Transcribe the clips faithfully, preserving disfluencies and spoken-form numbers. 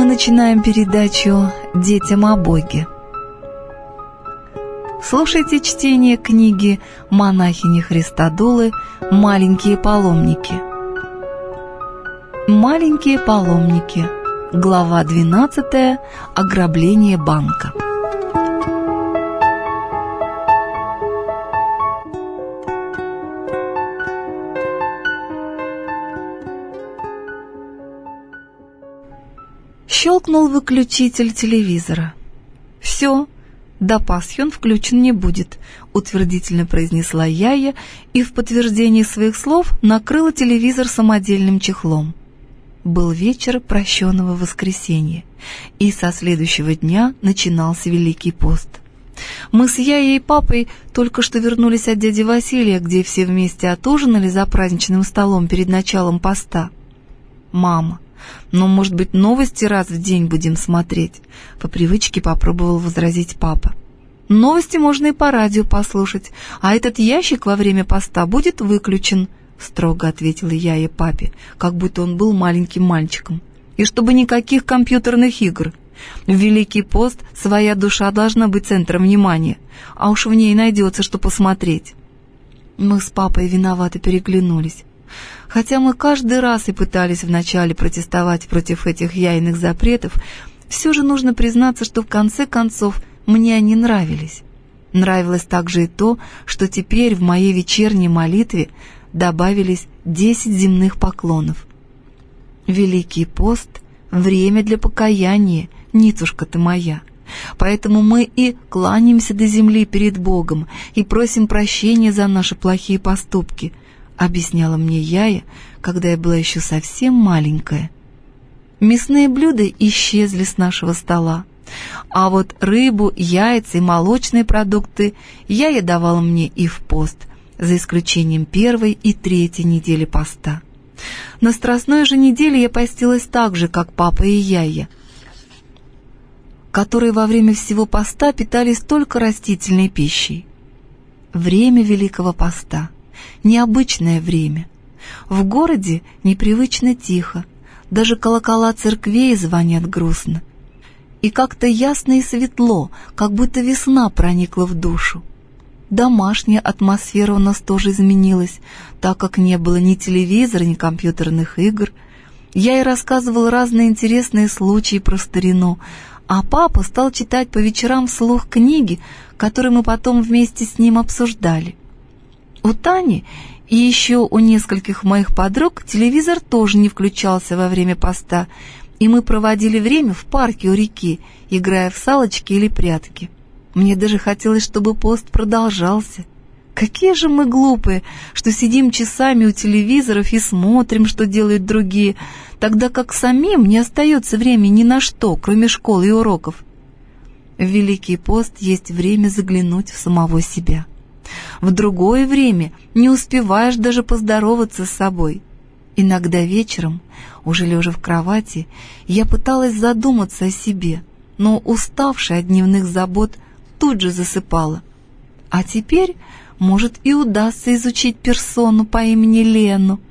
начинаем передачу «Детям о Боге». Слушайте чтение книги монахини Христодулы «Маленькие паломники». «Маленькие паломники». Глава двенадцатая. Ограбление банка. Щелкнул выключитель телевизора. «Все, до Пасхи он включен не будет», — утвердительно произнесла Яя и в подтверждении своих слов накрыла телевизор самодельным чехлом. Был вечер прощенного воскресенья, и со следующего дня начинался Великий пост. Мы с Яей и папой только что вернулись от дяди Василия, где все вместе отужинали за праздничным столом перед началом поста. «Мама, ну, может быть, новости раз в день будем смотреть?» По привычке попробовал возразить папа. «Новости можно и по радио послушать, а этот ящик во время поста будет выключен», — строго ответила Яя папе, как будто он был маленьким мальчиком. «И чтобы никаких компьютерных игр. В Великий пост своя душа должна быть центром внимания, а уж в ней найдется, что посмотреть». Мы с папой виновато переглянулись. Хотя мы каждый раз и пытались вначале протестовать против этих яйных запретов, все же нужно признаться, что в конце концов мне они нравились. Нравилось также и то, что теперь в моей вечерней молитве добавились десять земных поклонов. Великий пост — время для покаяния, Ницушка ты моя. Поэтому мы и кланяемся до земли перед Богом и просим прощения за наши плохие поступки, объясняла мне Яя, когда я была еще совсем маленькая. Мясные блюда исчезли с нашего стола, а вот рыбу, яйца и молочные продукты Яя давала мне и в пост, за исключением первой и третьей недели поста. На Страстной же неделе я постилась так же, как папа и Яя, которые во время всего поста питались только растительной пищей. Время Великого поста — необычное время. В городе непривычно тихо, даже колокола церквей звонят грустно. И как-то ясно и светло, как будто весна проникла в душу. Домашняя атмосфера у нас тоже изменилась, так как не было ни телевизора, ни компьютерных игр. Я и рассказывал разные интересные случаи про старину, а папа стал читать по вечерам вслух книги, которые мы потом вместе с ним обсуждали. У Тани и еще у нескольких моих подруг телевизор тоже не включался во время поста, и мы проводили время в парке у реки, играя в салочки или прятки. Мне даже хотелось, чтобы пост продолжался. Какие же мы глупые, что сидим часами у телевизоров и смотрим, что делают другие, тогда как самим не остается времени ни на что, кроме школы и уроков. В Великий пост есть время заглянуть в самого себя. В другое время не успеваешь даже поздороваться с собой. Иногда вечером, уже лежа в кровати, я пыталась задуматься о себе, но, уставшая от дневных забот, тут же засыпала. А теперь, может, и удастся изучить персону по имени Лену.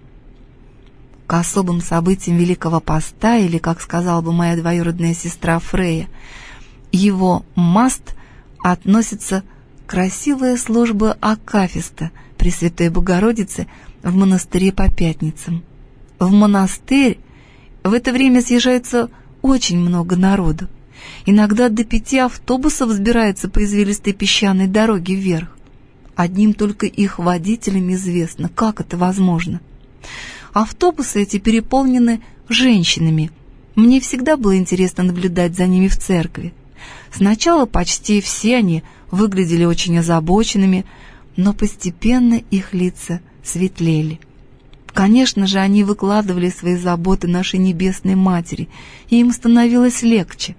К особым событиям Великого поста, или, как сказала бы моя двоюродная сестра Фрея, его маст относится красивая служба акафиста Пресвятой Богородицы в монастыре по пятницам. В монастырь в это время съезжается очень много народу. Иногда до пяти автобусов взбирается по извилистой песчаной дороге вверх. Одним только их водителям известно, как это возможно. Автобусы эти переполнены женщинами. Мне всегда было интересно наблюдать за ними в церкви. Сначала почти все они выглядели очень озабоченными, но постепенно их лица светлели. Конечно же, они выкладывали свои заботы нашей Небесной Матери, и им становилось легче.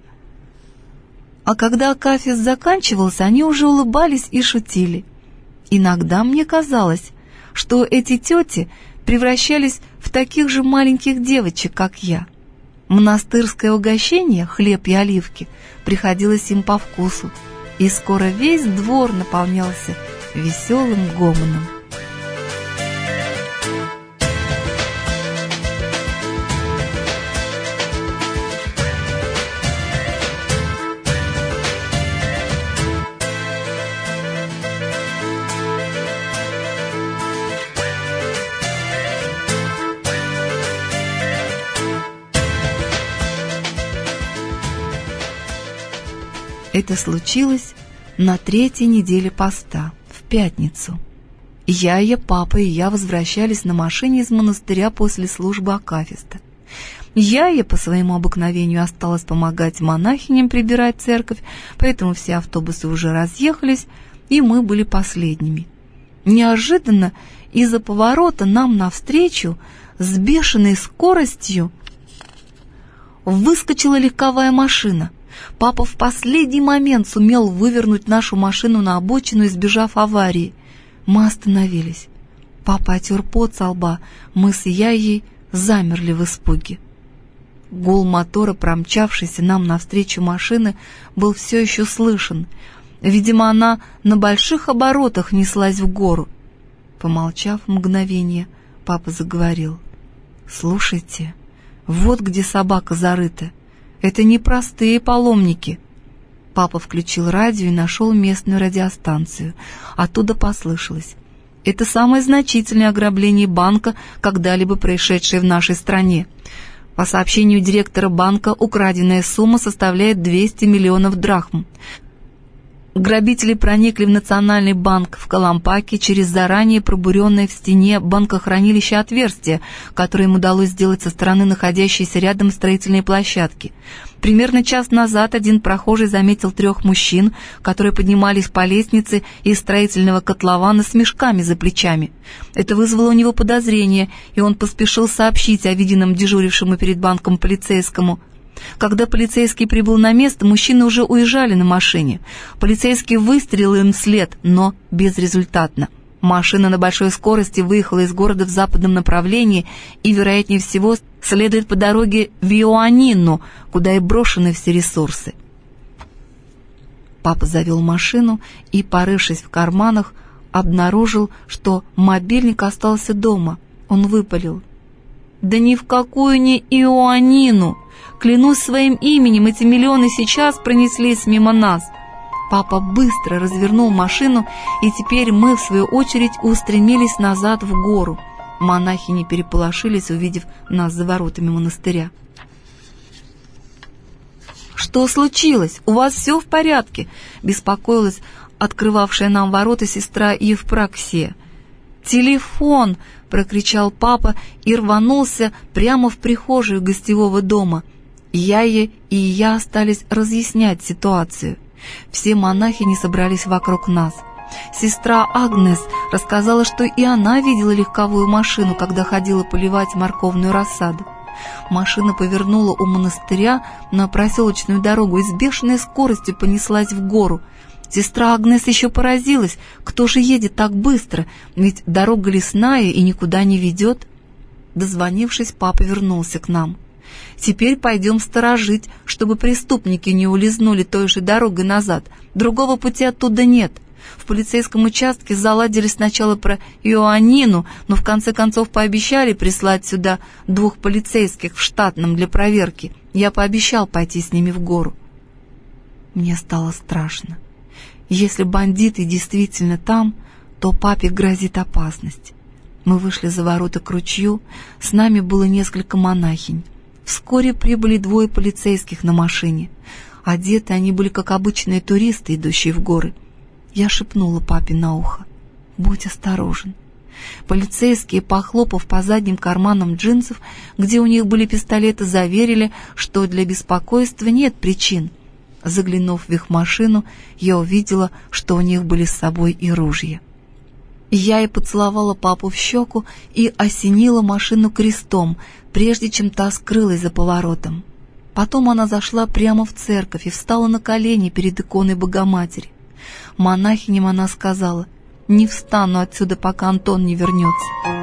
А когда акафист заканчивался, они уже улыбались и шутили. Иногда мне казалось, что эти тети превращались в таких же маленьких девочек, как я. Монастырское угощение, хлеб и оливки, приходилось им по вкусу, и скоро весь двор наполнялся веселым гомоном. Это случилось на третьей неделе поста, в пятницу. Яя, папа и я возвращались на машине из монастыря после службы акафиста. Яя по своему обыкновению осталась помогать монахиням прибирать церковь, поэтому все автобусы уже разъехались, и мы были последними. Неожиданно из-за поворота нам навстречу с бешеной скоростью выскочила легковая машина. Папа в последний момент сумел вывернуть нашу машину на обочину, избежав аварии. Мы остановились. Папа отер пот со лба, мы с Яей замерли в испуге. Гул мотора, промчавшейся нам навстречу машины, был все еще слышен. Видимо, она на больших оборотах неслась в гору. Помолчав мгновение, папа заговорил. «Слушайте, вот где собака зарыта. Это не простые паломники». Папа включил радио и нашел местную радиостанцию. Оттуда послышалось: «Это самое значительное ограбление банка, когда-либо происшедшее в нашей стране. По сообщению директора банка, украденная сумма составляет двести миллионов драхм. Грабители проникли в Национальный банк в Калампаке через заранее пробуренное в стене банкохранилище отверстие, которое им удалось сделать со стороны находящейся рядом строительной площадки. Примерно час назад один прохожий заметил трех мужчин, которые поднимались по лестнице из строительного котлована с мешками за плечами. Это вызвало у него подозрение, и он поспешил сообщить о виденном дежурившему перед банком полицейскому. Когда полицейский прибыл на место, мужчины уже уезжали на машине. Полицейский выстрелил им вслед, но безрезультатно. Машина на большой скорости выехала из города в западном направлении и, вероятнее всего, следует по дороге в Иоаннину, куда и брошены все ресурсы. Папа завел машину и, порывшись в карманах, обнаружил, что мобильник остался дома. Он выпалил: «Да ни в какую не Иоаннину! Клянусь своим именем, эти миллионы сейчас пронеслись мимо нас». Папа быстро развернул машину, и теперь мы, в свою очередь, устремились назад в гору. Монахини переполошились, увидев нас за воротами монастыря. «Что случилось? У вас все в порядке?» — беспокоилась открывавшая нам ворота сестра Евпраксия. «Телефон!» — прокричал папа и рванулся прямо в прихожую гостевого дома. Яя и я остались разъяснять ситуацию. Все монахини собрались вокруг нас. Сестра Агнес рассказала, что и она видела легковую машину, когда ходила поливать морковную рассаду. Машина повернула у монастыря на проселочную дорогу и с бешеной скоростью понеслась в гору. Сестра Агнес еще поразилась, кто же едет так быстро, ведь дорога лесная и никуда не ведет. Дозвонившись, папа вернулся к нам. «Теперь пойдем сторожить, чтобы преступники не улизнули той же дорогой назад. Другого пути оттуда нет. В полицейском участке заладили сначала про Иоаннину, но в конце концов пообещали прислать сюда двух полицейских в штатном для проверки. Я пообещал пойти с ними в гору». Мне стало страшно. Если бандиты действительно там, то папе грозит опасность. Мы вышли за ворота к ручью, с нами было несколько монахинь. Вскоре прибыли двое полицейских на машине. Одеты они были, как обычные туристы, идущие в горы. Я шепнула папе на ухо: «Будь осторожен». Полицейские, похлопав по задним карманам джинсов, где у них были пистолеты, заверили, что для беспокойства нет причин. Заглянув в их машину, я увидела, что у них были с собой и ружья. Я и поцеловала папу в щеку и осенила машину крестом, прежде чем та скрылась за поворотом. Потом она зашла прямо в церковь и встала на колени перед иконой Богоматери. Монахиням она сказала: «Не встану отсюда, пока Антон не вернется».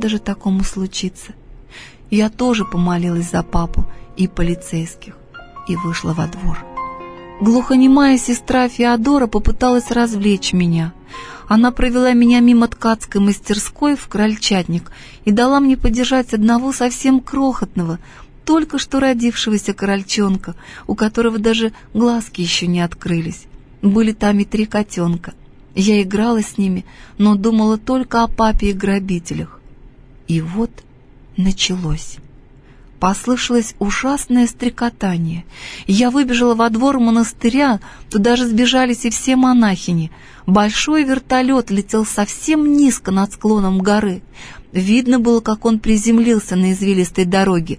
надо же такому случиться. Я тоже помолилась за папу и полицейских и вышла во двор. Глухонемая сестра Феодора попыталась развлечь меня. Она провела меня мимо ткацкой мастерской в крольчатник и дала мне подержать одного совсем крохотного, только что родившегося крольчонка, у которого даже глазки еще не открылись. Были там и три котенка. Я играла с ними, но думала только о папе и грабителях. И вот началось. Послышалось ужасное стрекотание. Я выбежала во двор монастыря, туда же сбежались и все монахини. Большой вертолет летел совсем низко над склоном горы. Видно было, как он приземлился на извилистой дороге.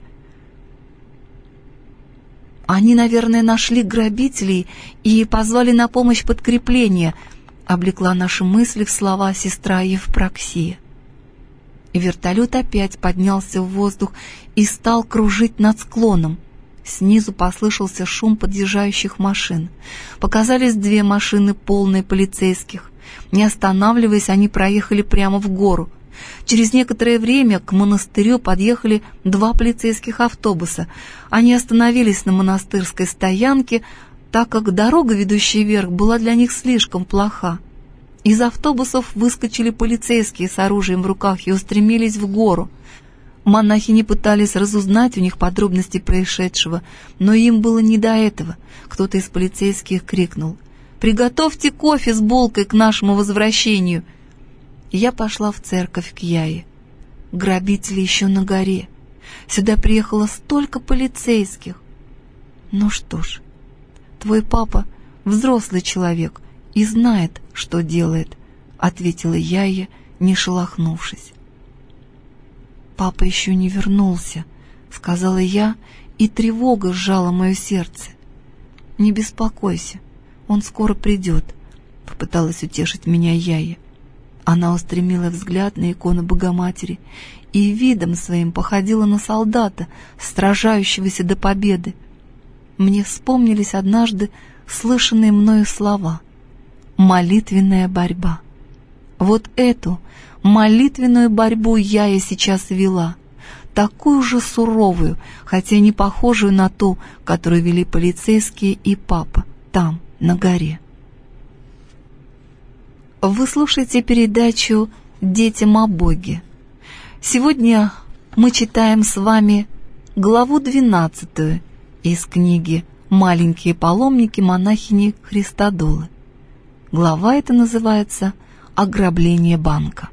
Они, наверное, нашли грабителей и позвали на помощь подкрепление, облекла наши мысли в слова сестра Евпроксия. Вертолет опять поднялся в воздух и стал кружить над склоном. Снизу послышался шум подъезжающих машин. Показались две машины, полные полицейских. Не останавливаясь, они проехали прямо в гору. Через некоторое время к монастырю подъехали два полицейских автобуса. Они остановились на монастырской стоянке, так как дорога, ведущая вверх, была для них слишком плоха. Из автобусов выскочили полицейские с оружием в руках и устремились в гору. Монахини пытались разузнать у них подробности происшедшего, но им было не до этого. Кто-то из полицейских крикнул: «Приготовьте кофе с булкой к нашему возвращению!» Я пошла в церковь к Яе. Грабители еще на горе. Сюда приехало столько полицейских. Ну что ж, твой папа взрослый человек и знает, что делает, — ответила Яя, не шелохнувшись. «Папа еще не вернулся», — сказала я, и тревога сжала мое сердце. «Не беспокойся, он скоро придет», — попыталась утешить меня Яя. Она устремила взгляд на икону Богоматери и видом своим походила на солдата, сражающегося до победы. Мне вспомнились однажды слышанные мною слова: «Молитвенная борьба». Вот эту молитвенную борьбу я и сейчас вела, такую же суровую, хотя не похожую на ту, которую вели полицейские и папа там, на горе. Вы слушаете передачу «Детям о Боге». Сегодня мы читаем с вами главу двенадцатую из книги «Маленькие паломники монахини Христодолы». Глава эта называется «Ограбление банка».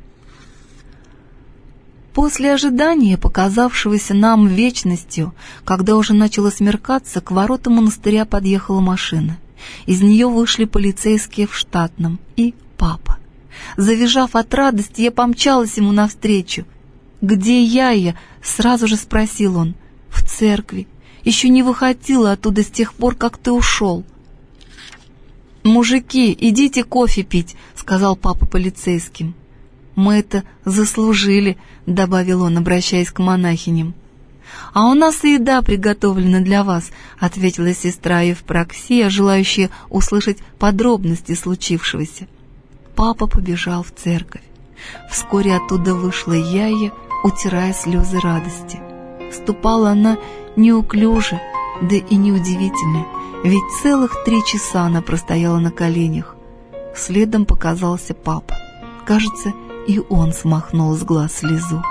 После ожидания, показавшегося нам вечностью, когда уже начало смеркаться, к воротам монастыря подъехала машина. Из нее вышли полицейские в штатном и папа. Завизжав от радости, я помчалась ему навстречу. «Где Яя?» — сразу же спросил он. «В церкви. Еще не выходила оттуда с тех пор, как ты ушел». «Мужики, идите кофе пить», — сказал папа полицейским. «Мы это заслужили», — добавил он, обращаясь к монахиням. «А у нас и еда приготовлена для вас», — ответила сестра Евпроксия, желающая услышать подробности случившегося. Папа побежал в церковь. Вскоре оттуда вышла Яя, утирая слезы радости. Ступала она неуклюже, да и неудивительно, ведь целых три часа она простояла на коленях. Следом показался папа. Кажется, и он смахнул с глаз слезу.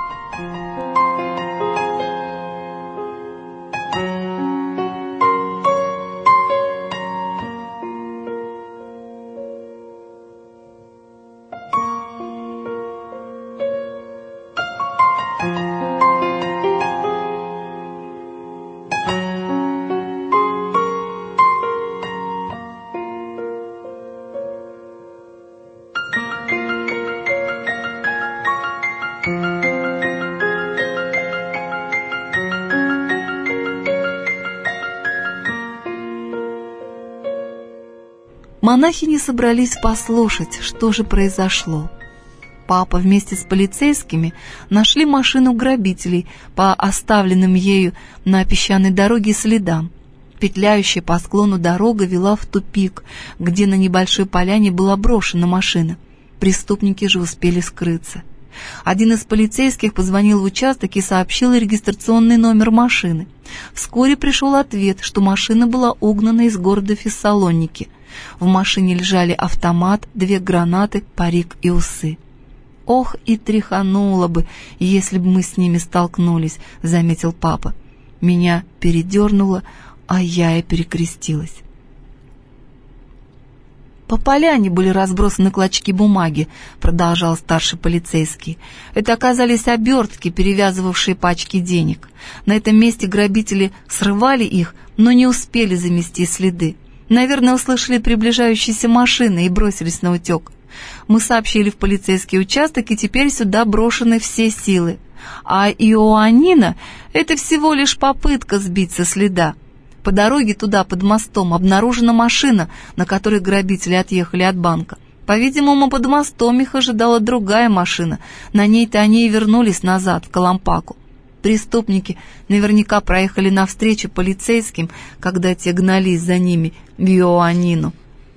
Монахини собрались послушать, что же произошло. Папа вместе с полицейскими нашли машину грабителей по оставленным ею на песчаной дороге следам. Петляющая по склону дорога вела в тупик, где на небольшой поляне была брошена машина. Преступники же успели скрыться. Один из полицейских позвонил в участок и сообщил регистрационный номер машины. Вскоре пришел ответ, что машина была угнана из города Фессалоники. В машине лежали автомат, две гранаты, парик и усы. «Ох, и тряхануло бы, если бы мы с ними столкнулись», — заметил папа. Меня передернуло, а я и перекрестилась. «По поляне были разбросаны клочки бумаги», — продолжал старший полицейский. «Это оказались обертки, перевязывавшие пачки денег. На этом месте грабители срывали их, но не успели замести следы. Наверное, услышали приближающиеся машины и бросились на утек. Мы сообщили в полицейский участок, и теперь сюда брошены все силы. А Иоаннина — это всего лишь попытка сбить со следа. По дороге туда, под мостом, обнаружена машина, на которой грабители отъехали от банка. По-видимому, под мостом их ожидала другая машина. На ней-то они и вернулись назад, в Калампаку. Преступники наверняка проехали навстречу полицейским, когда те гнались за ними в Иоаннину.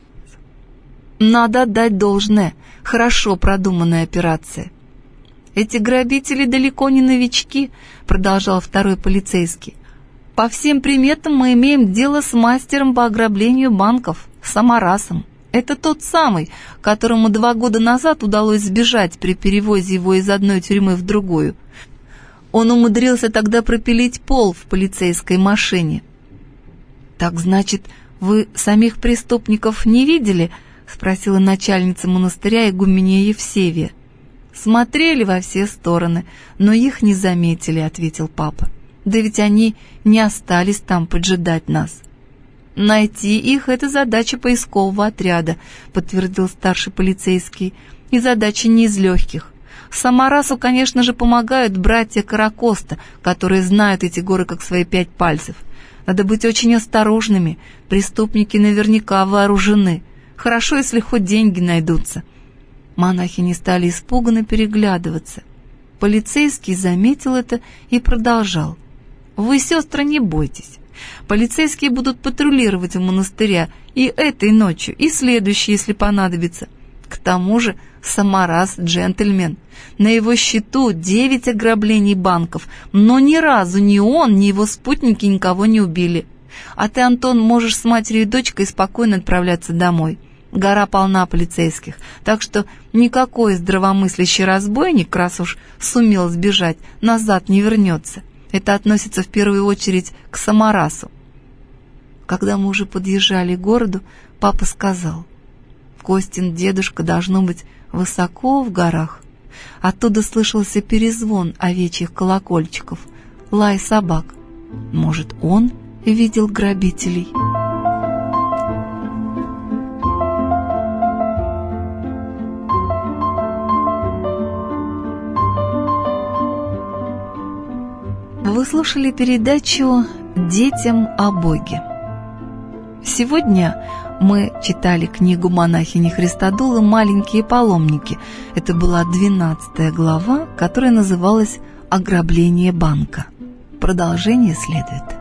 Надо отдать должное, хорошо продуманная операция». «Эти грабители далеко не новички», — продолжал второй полицейский. «По всем приметам мы имеем дело с мастером по ограблению банков, Самарасом. Это тот самый, которому два года назад удалось сбежать при перевозе его из одной тюрьмы в другую. Он умудрился тогда пропилить пол в полицейской машине». «Так значит, вы самих преступников не видели?» — спросила начальница монастыря игуменья Евсевия. «Смотрели во все стороны, но их не заметили», — ответил папа. «Да ведь они не остались там поджидать нас». «Найти их — это задача поискового отряда», — подтвердил старший полицейский, — «и задача не из легких. Самарасу, конечно же, помогают братья Каракоста, которые знают эти горы как свои пять пальцев. Надо быть очень осторожными, преступники наверняка вооружены. Хорошо, если хоть деньги найдутся». Монахи не стали испуганно переглядываться. Полицейский заметил это и продолжал. «Вы, сестры, не бойтесь. Полицейские будут патрулировать в монастыре и этой ночью, и следующей, если понадобится. К тому же Самарас — джентльмен. На его счету девять ограблений банков, но ни разу ни он, ни его спутники никого не убили. А ты, Антон, можешь с матерью и дочкой спокойно отправляться домой. Гора полна полицейских, так что никакой здравомыслящий разбойник, раз уж сумел сбежать, назад не вернется. Это относится в первую очередь к Самарасу». Когда мы уже подъезжали к городу, папа сказал: «Костин дедушка, должно быть, высоко в горах». Оттуда слышался перезвон овечьих колокольчиков, лай собак. Может, он видел грабителей? Вы слушали передачу «Детям о Боге». Сегодня мы читали книгу монахини Христодулы «Маленькие паломники». Это была двенадцатая глава, которая называлась «Ограбление банка». Продолжение следует.